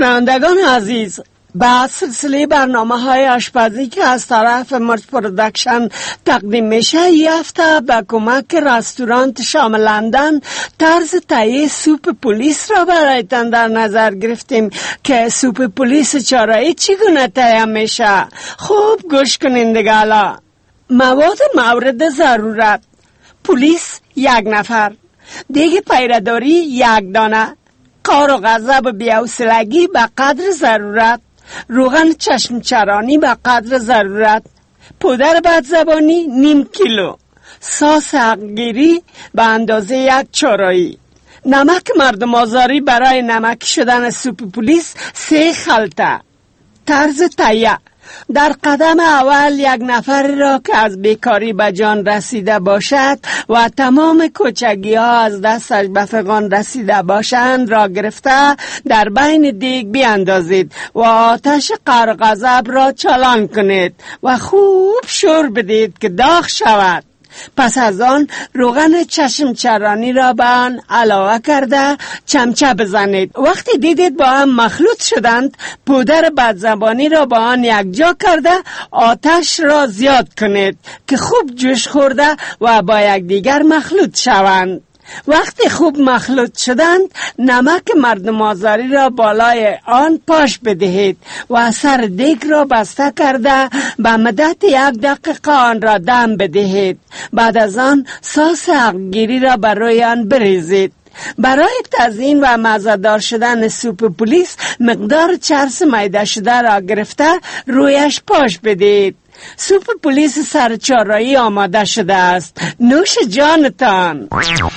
شنوندگان عزیز، با سلسله برنامه‌های آشپزی که از طرف مرج پرودکشن تقدیم میشه، این هفته با کمک رستوران شام لندن طرز تهیه سوپ پلیس را برایتان در نظر گرفتیم که سوپ پلیس چارایی چگونه تهیه میشه. خوب گوش کنین دیگه. حالا مواد مورد ضرورت: پلیس 1 نفر، دیگ پیرداری 1 دانه، کار و غضب بی‌حوصلگی به قدر ضرورت، روغن چشم چرانی به قدر ضرورت، پودر بدزبانی نیم کیلو، ساس حقگیری به اندازه 1 چارایی، نمک مردم آزاری برای نمکی شدن سوپ پلیس 3 خلطه. طرز تهیه: در قدم اول 1 نفر را که از بیکاری به جان رسیده باشد و تمام کوچگی ها از دستش به فغان رسیده باشند را گرفته در بین دیگ بیاندازید و آتش قهر غضب را چالان کنید و خوب شور بدید که داغ شود. پس از آن روغن چشم چرانی را به آن علاوه کرده چمچه بزنید. وقتی دیدید با هم مخلوط شدند، پودر بدزبانی را با آن یکجا کرده آتش را زیاد کنید که خوب جوش خورده و با یکدیگر مخلوط شوند. وقتی خوب مخلوط شدند، نمک مردم آزاری را بالای آن پاش بدهید و سر دیگ را بسته کرده به مدت 1 دقیقه آن را دم بدهید. بعد از آن ساس حقگیری را بر روی آن بریزید. برای تزیین و مزه‌دار شدن سوپ پلیس مقدار چرس میده شده را گرفته رویش پاش بدید. سوپ پلیس سرچارایی آماده شده است. نوش جانتان.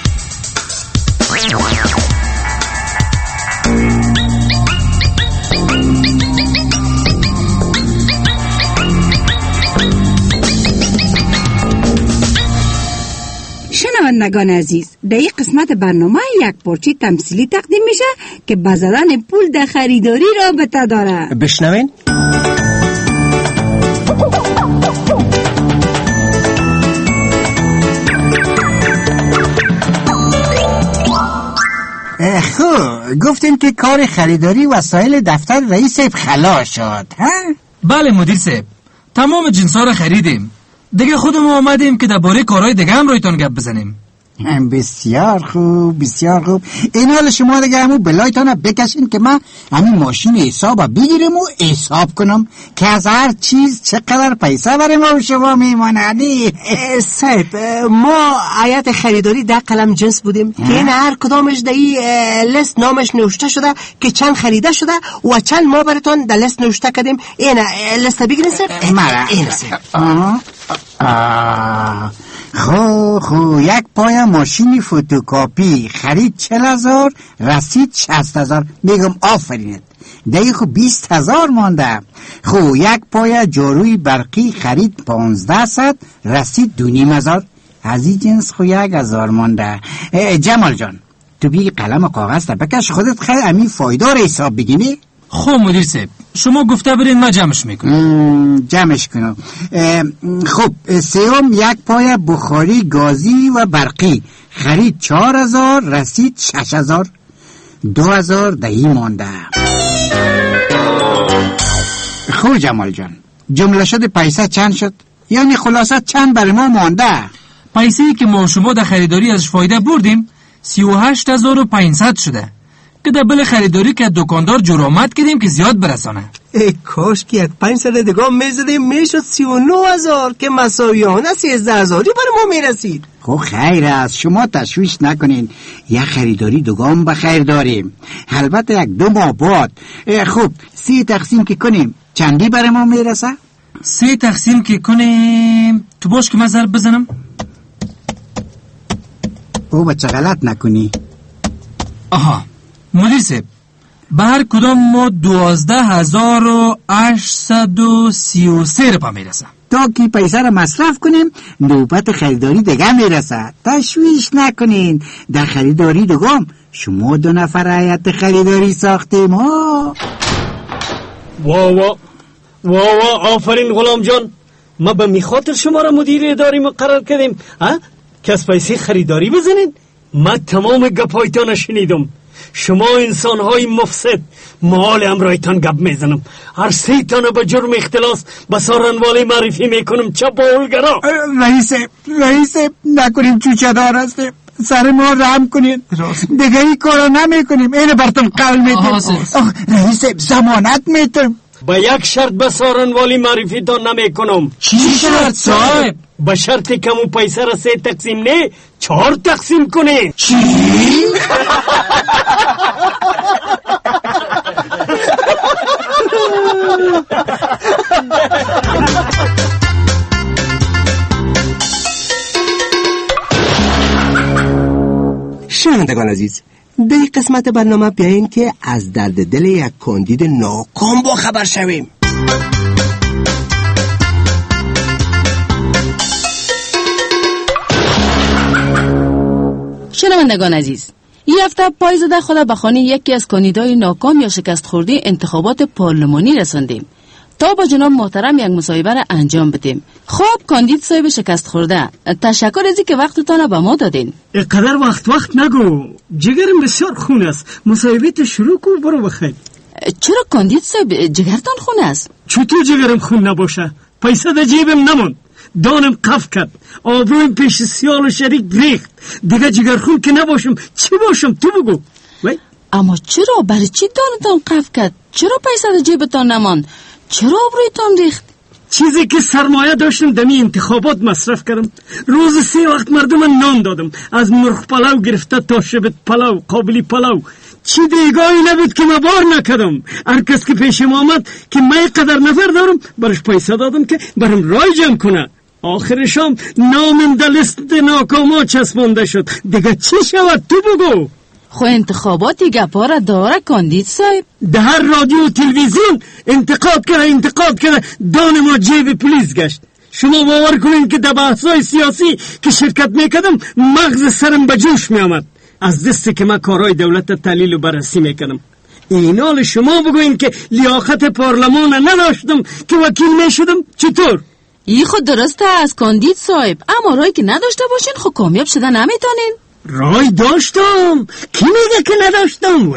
شنوندگان عزیز، در این قسمت برنامه یک پارچه تمثیلی تقدیم میشه که به زدن پول در خریداری رابطه داره. بشنوین. خب گفتین که کار خریداری وسایل دفتر رئیس خلاص شد، ها؟ بله مدیر صاحب، تمام جنسا را خریدیم. دیگه خودمون آمدیم که درباره کارهای دیگه هم رایتان گپ بزنیم. بسیار خوب، بسیار خوب. این حال شما دیگه همون بلایتان بکشین که من همین ماشین حساب بگیرم و حساب کنم که از هر چیز چقدر پیسه برای ما و شما میماندی. صاحب، ما هیئت خریداری 10 قلم جنس بودیم که این هر کدامش در این لیست نامش نوشته شده که چند خریده شده و چند ما براتون در لیست نوشته کردیم. این لیست بگیرین صاحب. این صاحب. خو 1 پای ماشین فتوکاپی خرید 40,000، رسید 60,000. میگم آفرینت. دیگه خو 20,000 مانده. خو 1 پای جاروی برقی خرید 1500، رسید 2,500. از این جنس خو 1,000 مانده. جمال جان، تو بی قلم و کاغذ تا بکش، خودت خیلی همین فایدار حساب بگیمی. خب مدیر صاحب، شما گفته برین ما جمعش میکنم. جمعش کنم. خب سوم 1 پای بخاری گازی و برقی خرید 4,000، رسید 6,000. 2,000 دهی مانده. خب جمال جان، جمله شد پیسه چند شد؟ یعنی خلاصه چند برای ما مانده؟ پیسه‌ای که ما شما در خریداری ازش فایده بردیم 38,500 شده که در بل خریداری که دکاندار جرامت کردیم که زیاد برسانه. کاش که 1 500 دیگه میزدیم میشد 39,000 که مساویانه 13,000 برای ما میرسید. خب خیر است، شما تشویش نکنین. یک خریداری دوگام به خیر داریم، البته 1-2 ماه بعد. خب 3 تقسیم که کنیم چندی برای ما میرسه؟ 3 تقسیم که کنیم تو باش که من ضرب بزنم. او بچه غلط نکنی. آها مدیر صاحب، به هر کدام ما 12,833 روپا میرسه. تا که پیسه را مصرف کنیم نوبت خریداری دیگه میرسه. تشویش نکنین. در خریداری دوگام شما 2 نفر هیئت خریداری ساختیم ها. وا آفرین غلام جان، ما به میخاطر شما را مدیر اداری مقرر کردیم که از پیسه خریداری بزنین. ما تمام گپایتان شنیدم. شما انسان‌های مفسد، مال امرایتان گپ میزنم. هر 3 تانه به جرم اختلاس به سارنوالی معرفی میکنم. چه باولگرا. رئیس نکنیم چوچه دار هستیم، سر ما رحم کنید، دیگه این کارا نمیکنیم. اینو براتون قول میدیم. رئیس ضمانت میتونم. با یک شرط به سارنوالی معرفی تان نمیکنم. چی شرط صاحب؟ به شرطی که اون پیسه را 3 تقسیم نه 4 تقسیم کنه. چی؟ شنوندگان عزیز، در این قسمت برنامه بیاییم که از درد دل یک کاندید ناکام با خبر شویم. شنوندگان عزیز، این هفته پایزده خود به خانه یکی از کاندیدای ناکام یا شکست خورده انتخابات پارلمانی رساندیم تا با جناب محترم یک مصاحبه را انجام بدیم. خب کاندید صاحب شکست خورده، تشکر از اینکه وقتتان به ما دادین. اینقدر وقت نگو، جگرم بسیار خون است. مصاحبه تو شروع کن، برو بخیر. چرا کاندید صاحب جگرتان خون است؟ چطور جگرم خون نباشه؟ پیسه در جیبم نموند، دانم قف کرد، آبرویم پیش سیال و شریک ریخت. دیگه جگرخون که نباشم چی باشم؟ تو بگو. اما چرا؟ برای چی دانتان قف کرد؟ چرا پیسه در جیبتان نماند؟ چرا آبرویتان ریخت؟ چیزی که سرمایه داشتم دمی انتخابات مصرف کردم. روز 3 وقت مردم نان دادم، از مرغ پلو گرفته تا شبت پلو، قابلی پلو. چی دیگایی نبود که من بار نکردم. هر کس که پیشم آمد که من قدر نفر دارم برش پیسه دادم که برم رای جمع کنه. آخرشام نامم در لیست ناکاما چسبانده شد. دیگه چی شود؟ تو بگو. خو انتخاباتی گپا را داره کاندید صاحب؟ ده هر رادیو و تلویزیون انتقاد کرده دان ما جیب پلیس گشت. شما باور کنین که در بحثای سیاسی که شرکت میکردم مغز سرم به جوش میامد از دستی که من کارهای دولت تحلیل و بررسی میکردم. این حال شما بگوین که لیاقت پارلمان نداشتم که وکیل میشدم. چطور؟ ای خود درسته از کاندید صاحب، اما رای که نداشته باشین خود کامیاب شده نمیتونین. رای داشتم. کی میگه که نداشتم؟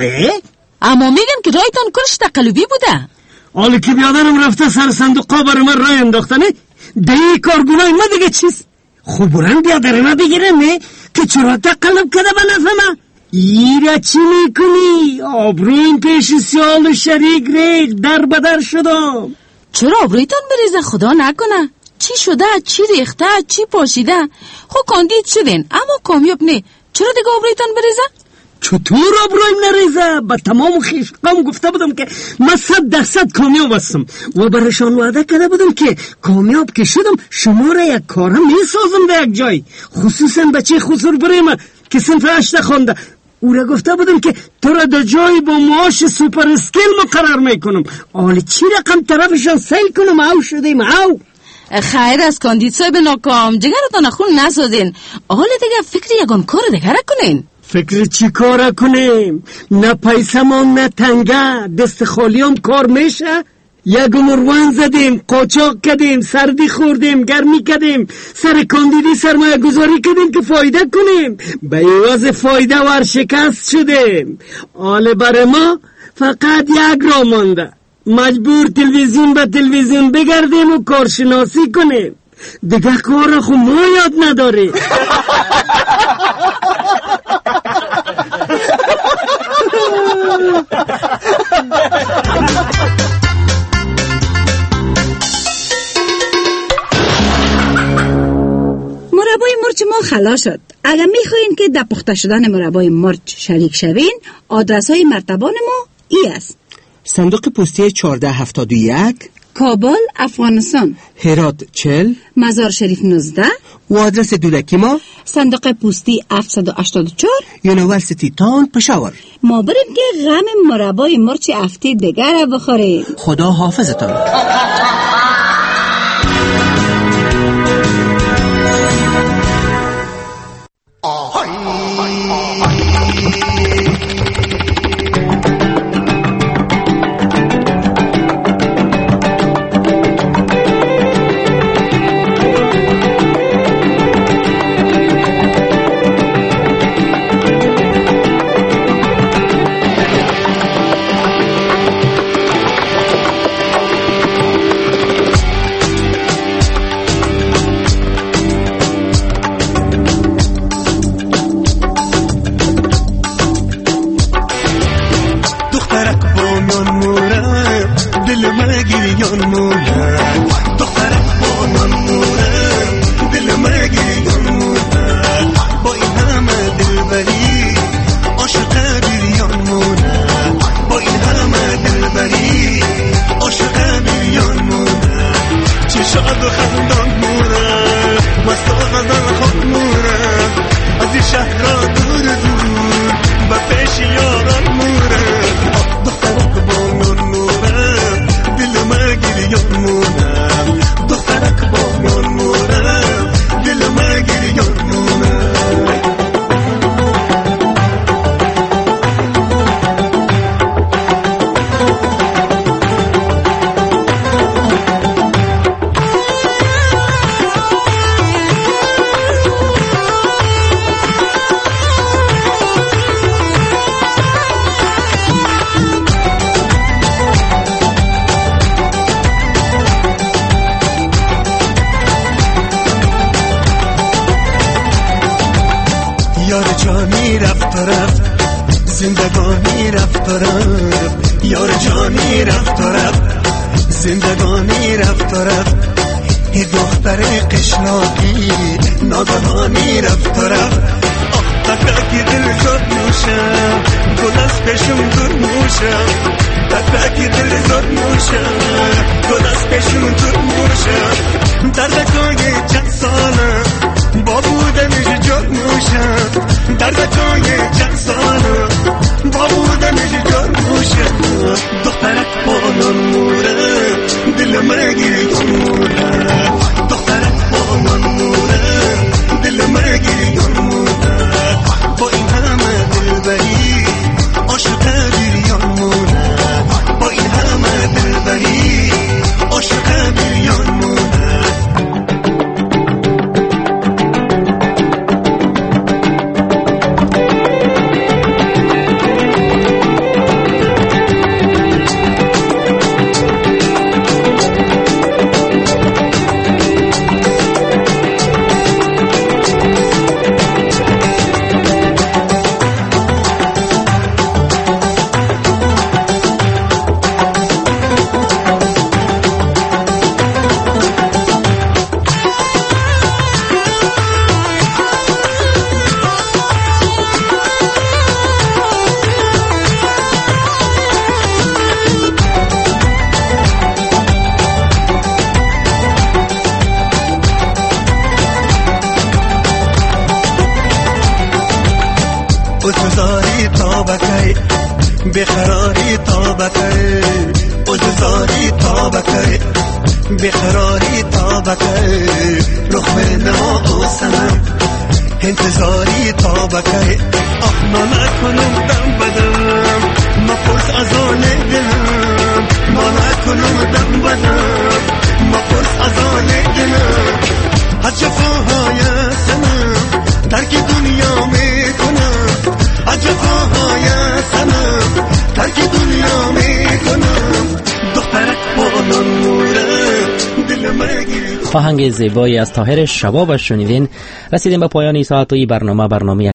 اما میگن که رایتان کلش تقلبی بوده. حالی که بیادرم رفته سر صندوقا برای من رای انداختنه، دیگه کارگونای ما دیگه چیست؟ خوب برن بیادرم بگیرم که چرا تقلب کده به نفع من؟ ایرا چی میکنی؟ آبرویم پیش سیال و شریک ریخ، در بدر شدم. چرا آبرویتان بریزه؟ خدا نکنه. چی شده؟ چی ریخته؟ چی پاشیده؟ خب کاندید شدین اما کامیاب نه، چرا دیگه آبرویتان بریزه؟ چطور آبرویم نریزه؟ با تمام خیشقام گفته بودم که من 100% کامیاب هستم و برشان وعده کرده بودم که کامیاب که شدم شما را یک کاره میسازم در یک جای، خصوصا بچه خسر بریم که صنف 8 خونده. او را گفته بودم که تو را در جای با معاش سوپر اسکیل مقرر میکنم. حالا چی رقم طرفشان سیل کنم؟ او شدیم او. خیر از کاندید صاحب ناکام، جگرتان خون نسازین. حالا دیگه فکر یگان کار دیگه کنین. فکر چی کار کنیم؟ نه پیسه من نه تنگه، دست خالیام کار میشه؟ یک مروان زدیم، قاچاق کردیم، سردی خوردیم، گرمی کردیم، سر کاندیدی سرمایه گذاری کردیم که فایده کنیم. به عوض فایده ورشکست شدیم. حالا برای ما فقط یک راه مانده، مجبور تلویزیون به تلویزیون بگردیم و کارشناسی کنیم. دیگه کار خود ما یاد نداره. مربای مرچ ما خلاص شد. اگر میخواین که در پخته شدن مربای مرچ شریک شوین، آدرس های مرتبان ما ای است: صندوق پستی 1471 کابل افغانستان، هرات 40 مزار شریف 19 و آدرس دولکی ما صندوق پستی 784 یونیورسیتی تاون پشاور. ما بریم که غم مربای مرچ هفته دیگر را بخوریم. خدا حافظتان. شهر را دور دور و پیش یاران موره دخترک با میان موره دل ما گریان موره دخترک با میان موره دل ما گریان موره یار جانی رفت و رفت زندگانی رفت و رفت یار جانی رفت و رفت زندگانی رفت و رفت ای دختر قشناقی ناگهانی رفت و رفت آه تکاکی دل زد نوشم گل از پیشم دور موشم تکاکی دل زد نوشم گل از پیشم دور موشم دردکای چند ساله با بودنش جد موشم دردکای چند ساله با بودنش جد موشم دخترک بانان موره دل من گریان موره دخترک بانان موره دل من گریان موره با این همه دلبری عاشق بریان موره با این همه دلبری عاشق بریان موره ازاری تا بکی بخراری تا بکی ازاری تا بکی بخراری تا بکی رخ نما او سنم انتظاری تا بکی آه ما نکنم دم بدم ما پرس از آن دلم ما نکنم دم بدم ما پرس از آن دلم از جفاهای سنم ترک دنیا میکنم از جفاهای سنم ترک دنیا میکنم دخترک بانان موره دل مگی. آهنگ زیبایی از طاهر شباب شنیدین. رسیدیم به پایان ساعتی برنامه